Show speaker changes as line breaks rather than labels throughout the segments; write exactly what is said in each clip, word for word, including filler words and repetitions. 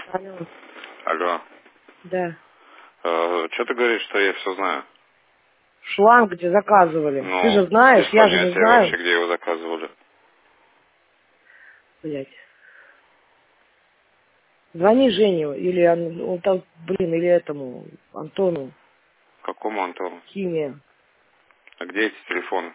Алло.
Алло.
Да.
Э, что ты говоришь, что я все знаю?
Шланг где заказывали.
Ну,
Ты же знаешь,
без
я же не
понятия
знаю.
вообще, где его заказывали.
Блять. Звони Жене или он, он там, блин, или этому Антону.
Какому Антону?
Химия.
А где эти телефоны?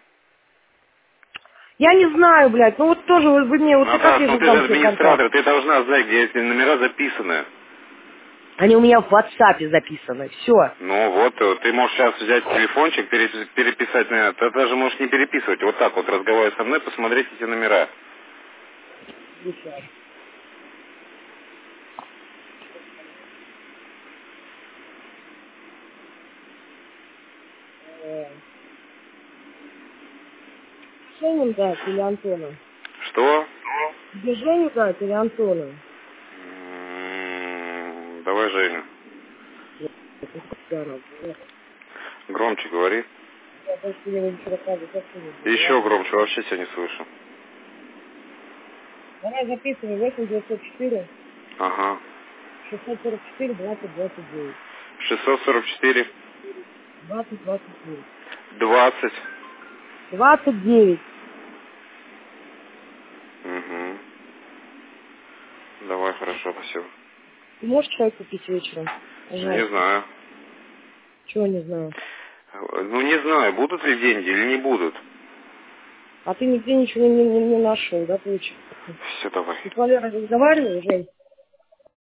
Я не знаю, блядь. Ну вот тоже вы, вы мне, вот как
Наташ,
я
ну
же
ты же
дам свой контакт?
администратор, ты должна знать, где эти номера записаны.
Они у меня в WhatsApp записаны. Все.
Ну вот, э, ты можешь сейчас взять телефончик, пере- переписать на это. Ты даже можешь не переписывать. Вот так вот, разговаривая со мной, посмотреть эти номера.
Женю дать или Антона?
Что?
Тебе Женю дать или Антона?
М, Давай, Женя.
Это здорово.
Громче говори.
Я больше не ничего рассказывать вообще не буду.
Еще
Ладно.
громче, вообще тебя не слышу.
Давай записывай восемь девятьсот четыре
Ага.
шестьсот сорок четыре двадцать двадцать девять.
шестьсот сорок четыре
двадцать двадцать девять.
двадцать.
двадцать девять.
Угу. Давай, хорошо, спасибо.
Ты можешь чай купить вечером?
Не
Пожалуйста.
знаю.
Чего не знаю?
Ну, не знаю, будут ли деньги или не будут.
А ты нигде ничего не, не, не нашел, да, получается?
Все, давай.
Ты с Валерой разговаривал, Жень?